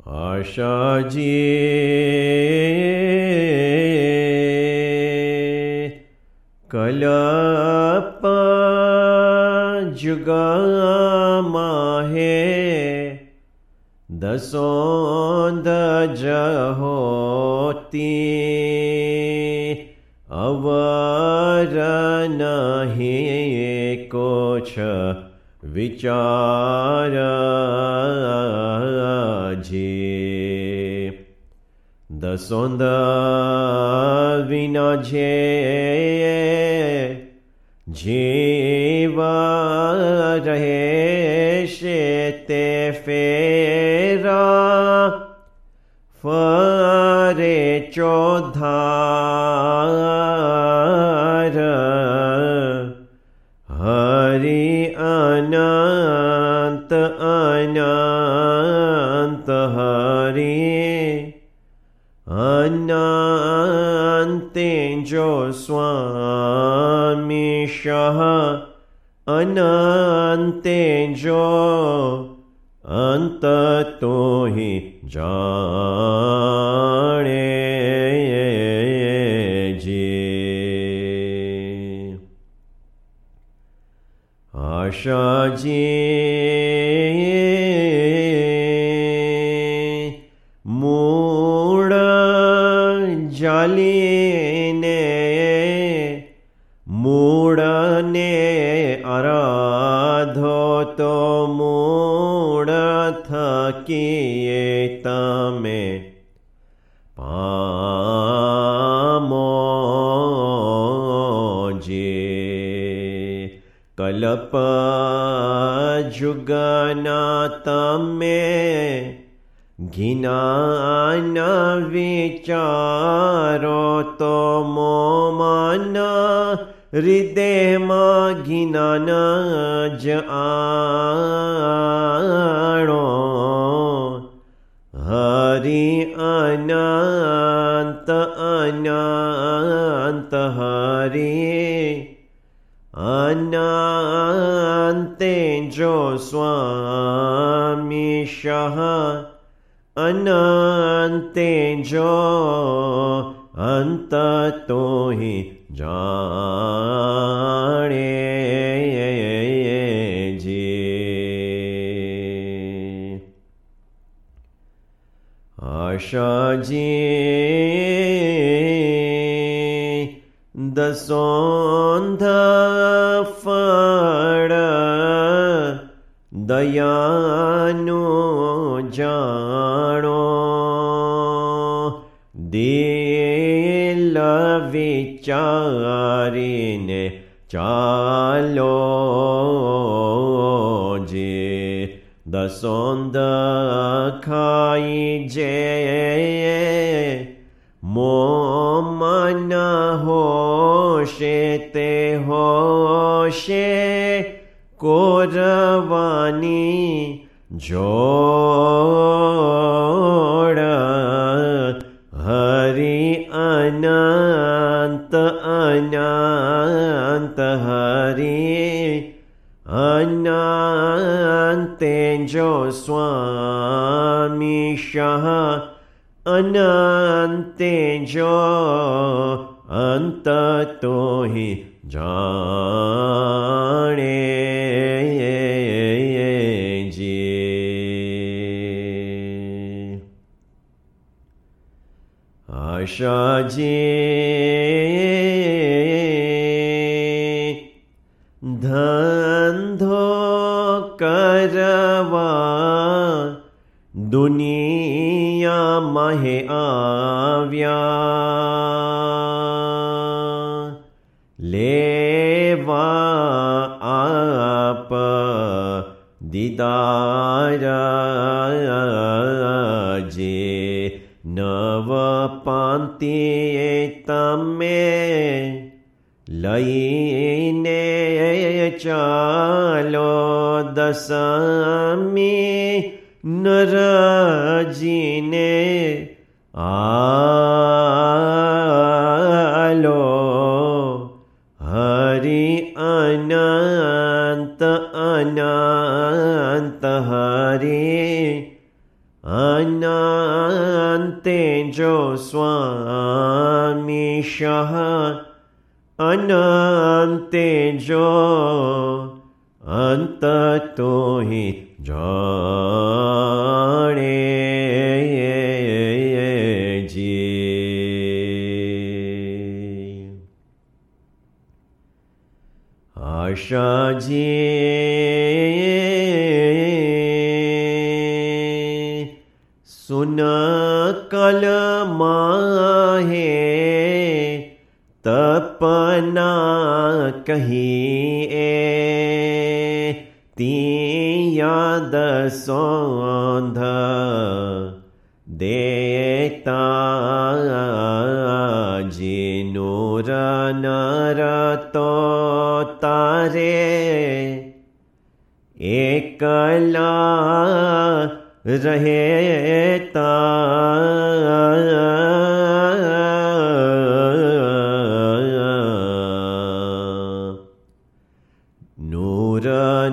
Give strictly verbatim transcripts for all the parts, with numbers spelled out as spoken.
આશાજી કલપ જુગમાં હે દસોંદ જહોતી અવર નહીં કોછ વિચારજી દસોંદ વિના જે જીવ રહેશે તે ફેરા ફરે ચોધાર હરિ અનંત અનંત હરિ અનંતે જો સ્વામી શહ અનંતે જો અંત તો હિ જાણે જી આશાજી મૂળ જાલીને મૂળને આરાધો તો મૂળ થકીએ તમે પામોજી કલ્પ જુગના તમે જ્ઞાન વિચારો તો મોમન હૃદયમાં જ્ઞાન જ આણો હરિ અનંત અનંત હરિ અનંતે જો સ્વામી શહ અનંતે જો અંત તો હિ જાણે જી આશાજી દસોંધ ફળ દયાનું જાણો દિલ વિચારીને ચાલો જી દસોંદ ખાઈ જે મોમન હોશે તે હોશે કોરવાની જોડ હરિ અનંત અનંત હરિ અનંતે જો સ્વામી શહ અનંતે જો અંત તો હિ જાણે જી આશાજી ધંધો કરવા દુનિયામાં હે આવ્યા લેવા આપ દીદારાજી નવ પાંતિએ તમે લઈને ચાલો દસમી નરજીને આલો હરિ અનંત અનંત Hari Anantejo Swami Shah Anantejo Antatohi Jane Ji Asha Ji Suna Kalamahe Tapana Kahi Tiya Dasondha Deta Jinura Narato Tare Ekala Raheta Nura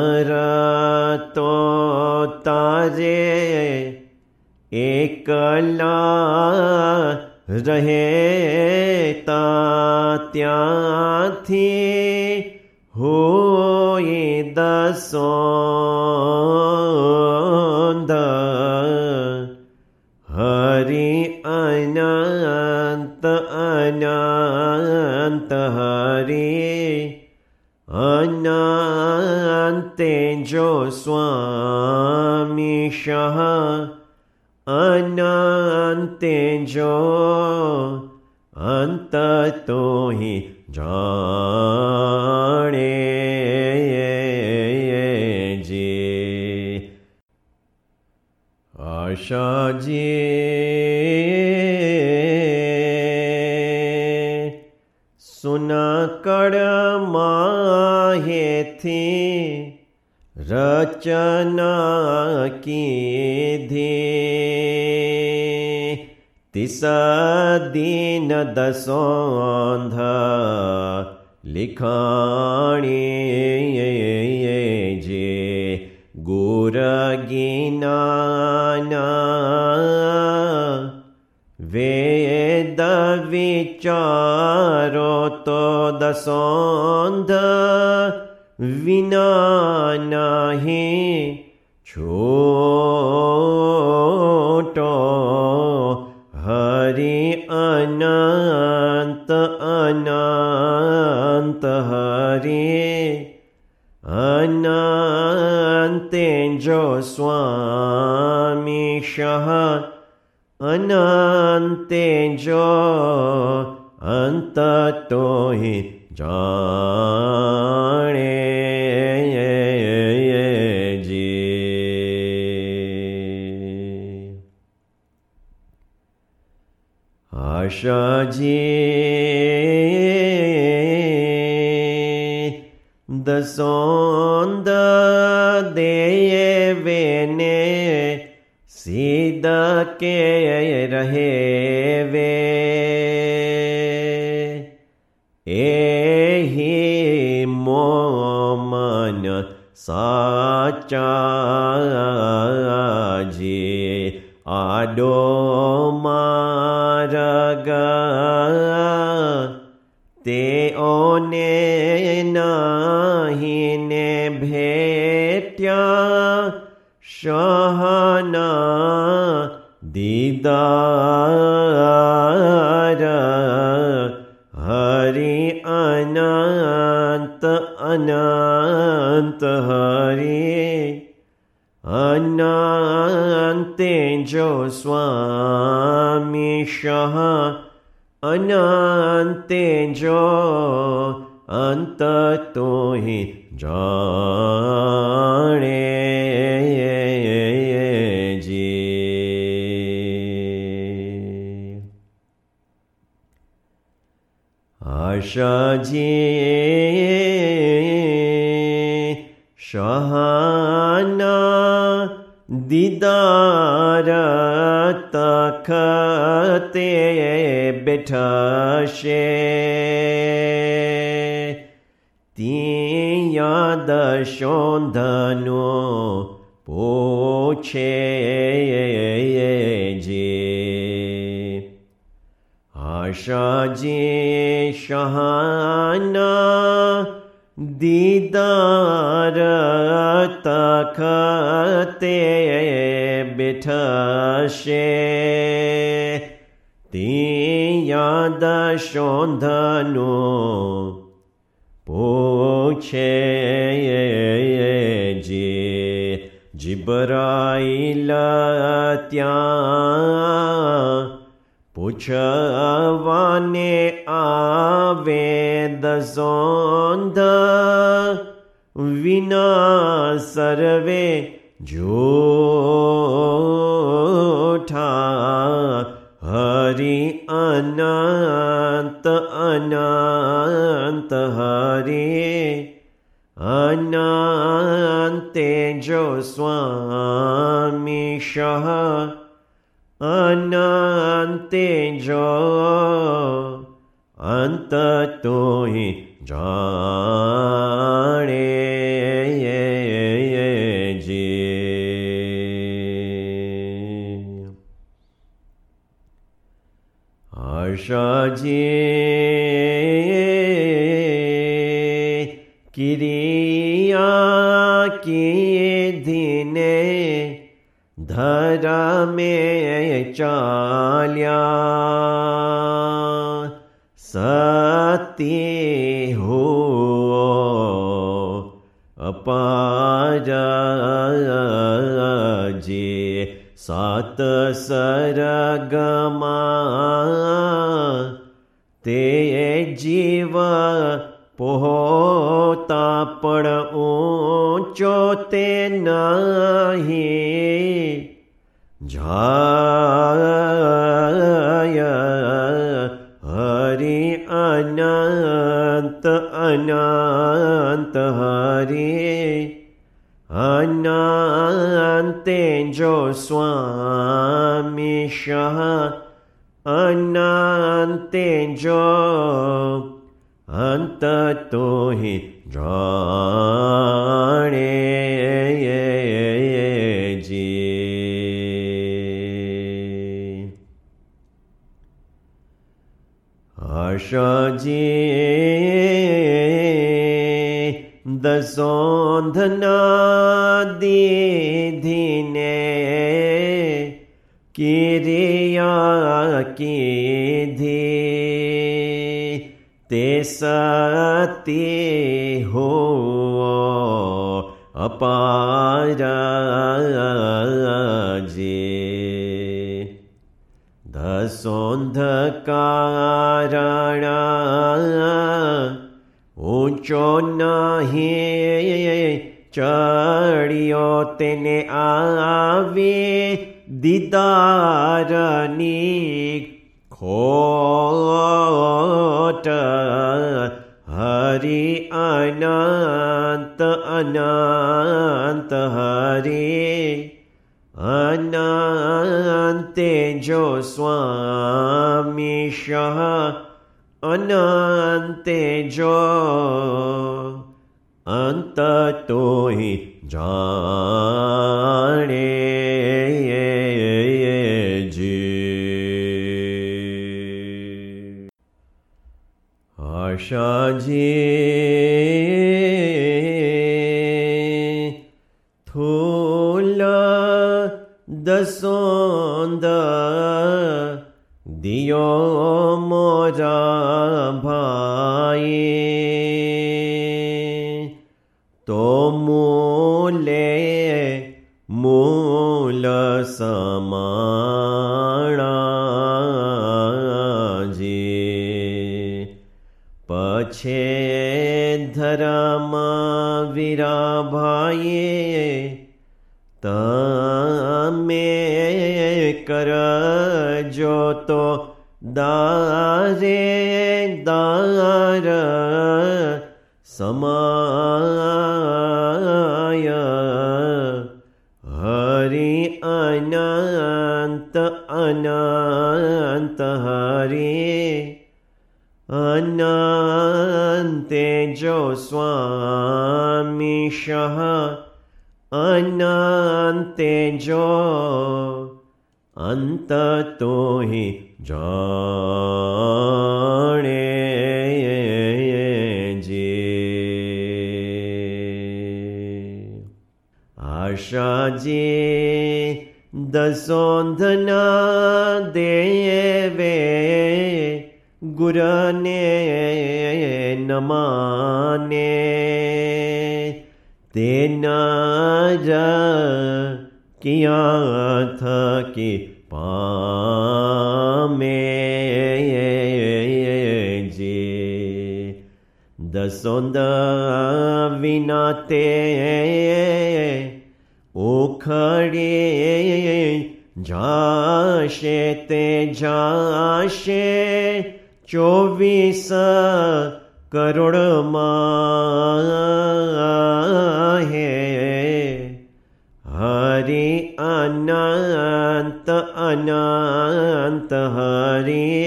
Narato Tare Ekala Raheta Tyathi Hoye Dasondha Hari Ananta Ananta Hari Anantejo Swami Shah Anantejo Antatohi Jane Ji Asha Ji Sunakar Mahethi Rachana Kidhi Tisadina Dasondha Likhani Je Gura Ginana Veda Vicharo To Dasondha Vina nahi choto Hari ananta ananta Hari Anantejo Swami Shah Anantejo Antatohi Jane Ji Asha Ji Dasonda Devene Siddha ke raheve Ehi moman sacha ji ado maraga te one nahi ne bhetya shahana didara Hari Ananta Ananta Hari Anantejo Swami Shah Anantejo Antatohi Jane Ji Asha Ji Shahana Didara Takhate Bethashe Tiya Dashondhano પૂછે જે આશાજી શહાના દીદાર તખતે બેઠશે તે યાદ શોધનો પૂછે જે જિબ્રાઈલ ત્યાં પૂછવાને આવે દસોંધ વિના સર્વે જૂઠા હરિ અનંત અનંત હરિ અનંતે જો સ્વામી શહ અનંતે જો અંત તોહિ જાણે જે આશાજી કિરિયા કીધીને ધરમે ચાલ્યા સતી હો અપાર જે સાત સરગમાં તે જીવ પોતા પણ ઊંચો તે નહીં જાય હરિ અનંત અનંત હરિ અનંતે જો સ્વામી શહ અનંતે જો અંત તોહિ જાણે જે આશાજી દસોંધના દીધીને કિરિયા કીધી તે સતી હો અપાર જે દસોંધ કારણ ઊંચો નહીં ચડ્યો તેને આવી દીદારની ખોટ હરિ અનંત અનંત હરિ અનંતે જો સ્વામી શહ અનંતે જો અંત તોહિ જાણે જે આશાજી થૂલ દસોંદ દિયો મોરા ભાઈ તો મૂલે મૂલ સમાણાજી પછે ધર્મ વીરા ભાઈએ તમે કરજો તો દારે દાર સમાય હરિ અનંત અનંત હરિ અનંતે જો સ્વામી શહ અનંતે જો અંત તો હિ જાણે જે આશાજી દસોંધના દેવે ગુરને નમાને તેના જ કિયા થકી પામે જે દસોંદ વિના તે ઉખડે જાશે તે જાશે ચોવીસ કરોડમાં હે હરિ અનંત અનંત હરિ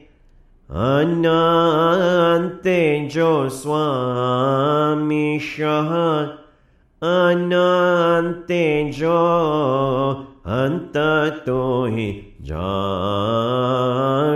અનંતે જો સ્વામી શહ અનંતે જો અંત તો હિ જાણે